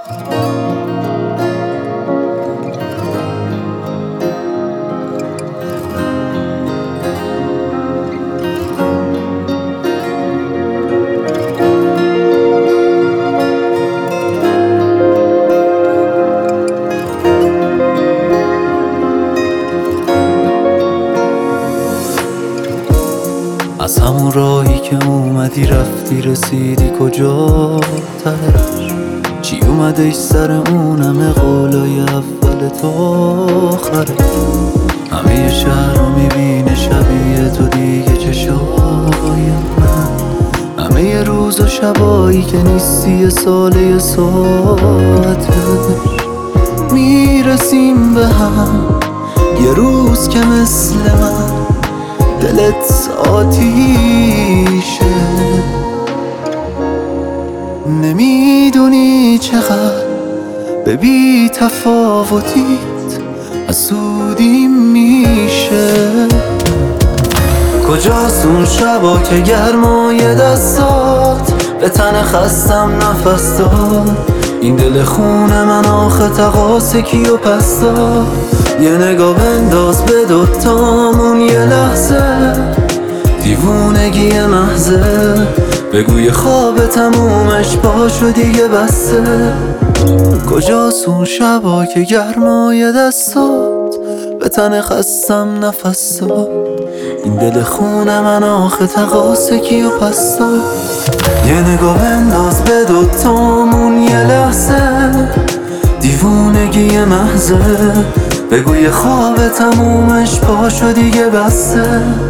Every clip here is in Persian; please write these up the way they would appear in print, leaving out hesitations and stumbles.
از همون راهی که اومدی رفتی رسیدی کجا تهش؟ چی اومده سر اونم قولای اول تا آخره؟ همه شهر رو میبینه شبیه تو دیگه چشای من، همه روز و شبایی که نیستی یه ساله یه ساعته میرسیم به هم یه روز که مثل من دلت آتیشه. نمیدونی چقدر به بی تفاوتیت حسودیم میشه. کجاست اون شبا که گرمای دستات به تن خستم نفس داد؟ این دل خون من آخه تقاس کیو پس داد؟ یه نگاه بنداز به دوتامون یه لحظه، دیوونگی محضه، بگو یه خواب تمومش پاشو دیگه بسته. کجاست اون شبا که گرمای دستات به تن خستم نفس داد؟ این دل خون من آخه تقاس کیو پس داد؟ یه نگاه بنداز به دوتامون یه لحظه، دیوونگی محضه، بگو یه خواب تمومش پاشو دیگه بسته.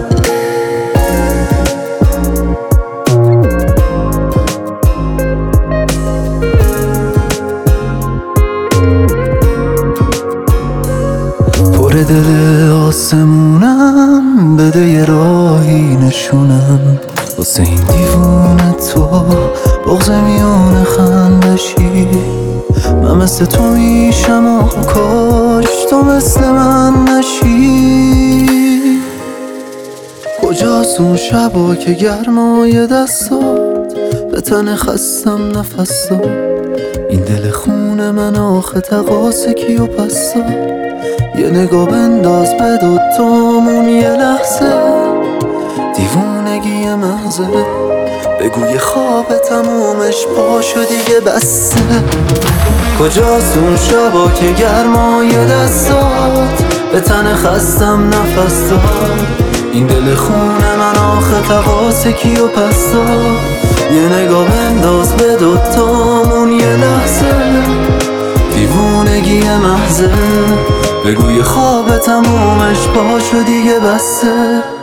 پر دل آسمونم بده یه راهی نشونم واسه این دیوونه تو بغض میونه خندشی. من مثل تو میشم و کاش تو مثل من نشی. کجاست اون شبا که گرمای دستات به تن خستم نفس داد؟ این دل خون من آخه تقاس کیو پس داد؟ یه نگاه بنداز به دوتامون یه لحظه، دیوونگی محضه، بگو یه خواب تمومش پاشو دیگه بسته. کجاست اون شبا که گرمای دستات به تن خستم نفس داد؟ این دل خون من آخه تقاس کیو پس داد؟ یه نگاه بنداز به دوتامون یه لحظه، دیوونگی محضه، بگو یه خواب تمومش پاشو دیگه بسته.